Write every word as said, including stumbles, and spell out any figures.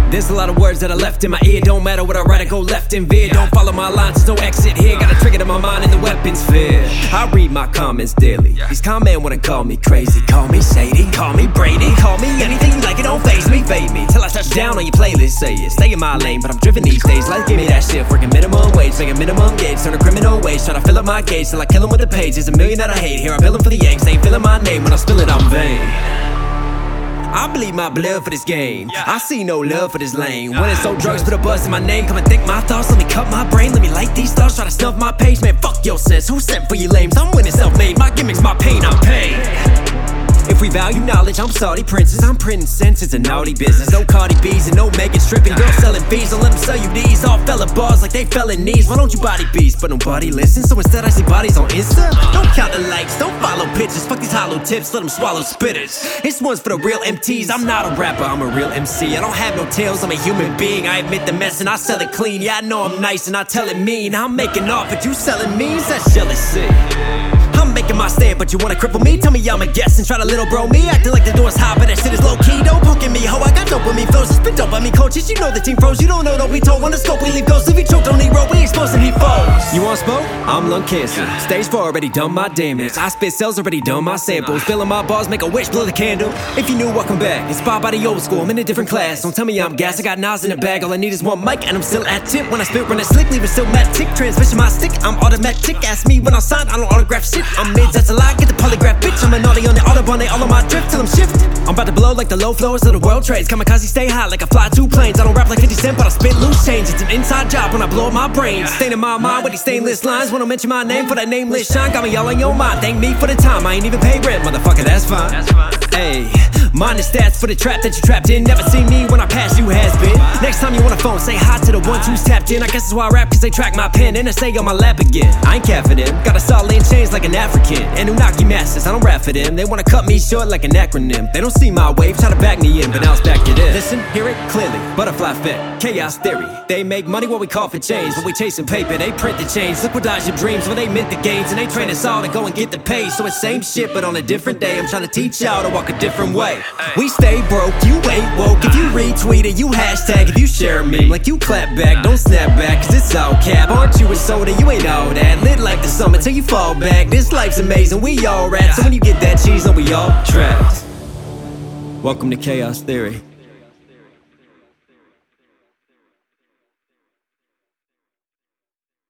There's a lot of words that I left in my ear. Don't matter what I write, I go left and veer. Don't follow my lines, there's no exit here. Got a trigger to my mind in the weapon sphere. I read my comments daily. These comment wanna call me crazy. Call me Sadie, call me Brady, call me anything you like, it don't faze me, fade me till I touch down on your playlist. Say it, stay in my lane, but I'm driven these days. Like give me that shit, working minimum wage, making minimum gauge, turn a criminal wage, try to fill up my gauge till I kill 'em with the page. There's a million that I hate here, I bill 'em for the eggs. They ain't feeling my name, when I spill it I'm vain. I bleed my blood for this game. I see no love for this lane. When it's so drugs, put a buzz in my name. Come and think my thoughts, let me cut my brain. Let me light these thoughts, try to snuff my page. Man, fuck your sense, who sent for you lames? I'm winning self-made, my gimmicks, my pain, I'm paid. If we value knowledge, I'm Saudi princes. I'm printing cents, it's a naughty business. No Cardi B's and no Megan stripping. Girls selling fees, don't let them sell you these. All fella bars like they felonies. Why don't you body beast? But nobody listens, so instead I see bodies on Insta. Don't count the likes, don't follow pictures. Fuck these hollow tips, let them swallow spitters. This one's for the real M Ts. I'm not a rapper, I'm a real M C. I don't have no tails, I'm a human being. I admit the mess and I sell it clean. Yeah, I know I'm nice and I tell it mean. I'm making off, but you selling means, that's jealousy. I'm making my stand, but you wanna cripple me? Tell me I'm a guest and try to little bro me. Acting like the door's hot, but that shit is low key. Don't poke at me, ho, I got dope with me. Flows, just spit dope on me, coaches. You know the team froze. You don't know, don't be told. When the scope, we leave ghosts. If he choked on the road, we exposing he foes. You want smoke? I'm lung cancer. Stage four already done my damage. I spit cells already done my samples. Filling my bars, make a wish, blow the candle. If you knew, welcome back. Inspired by the old school, I'm in a different class. Don't tell me I'm gas, I got Nas in the bag. All I need is one mic, and I'm still at tip. When I spit, running slick, leaving still mad tick. Transmission my stick, I'm automatic. Ask me when I sign, I don't autograph shit. I'm mids, that's a lie. Get the polygraph, bitch. I'm an naughty on the Autobahn, they all on my drift till I'm shifted. I'm about to blow like the low floors of the world trades. Kamikaze stay high like I fly two planes. I don't rap like fifty cent, but I spit loose change. It's an inside job when I blow up my brains. Stain in my mind with these stainless lines. When I mention my name for that nameless shine, got me all on your mind. Thank me for the time, I ain't even pay rent, motherfucker, that's fine. Ayy, mind the stats for the trap that you trapped in. Never see me when I pass, you has been. Next time you on the phone, say hi to the ones who's tapped in. I guess that's why I rap, cause they track my pen and I stay on my lap again. I ain't capping them, got a solid in chains like an African. And Unagi masters, I don't rap for them. They wanna cut me short like an acronym. They don't see my wave, try to back me in, but now it's back to this. Listen, hear it clearly, butterfly effect, chaos theory. They make money while we call for change, but we chasing paper, they print the change. Liquidize your dreams when they mint the gains, and they train us all to go and get the pay. So it's same shit, but on a different day. I'm trying to teach y'all to walk a different way. We stay broke, you ain't woke. If you retweet it, you hashtag. If you share a meme, like you clap back, don't snap back, cause it's all cap. Aren't you a soda, you ain't all that. Lit like the summer till you fall back. This life's amazing, we all rats. So when you get that cheese, then we all trapped. Welcome to Chaos Theory.